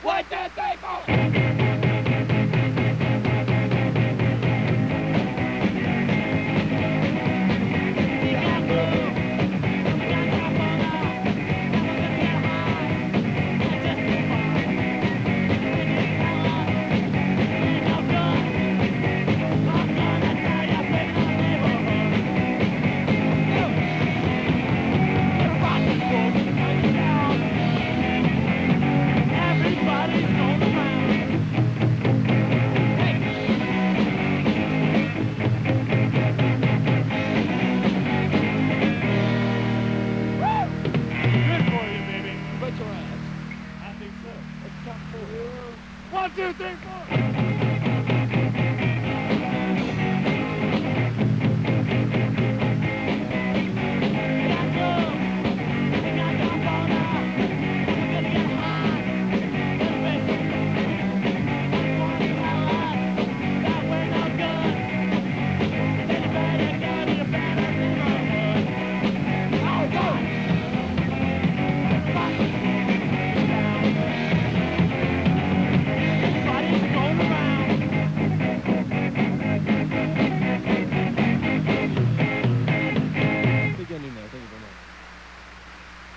1, 2, 3, 4. Bet your ass. I think so. Let's count 4. 1, 2, 3, 4.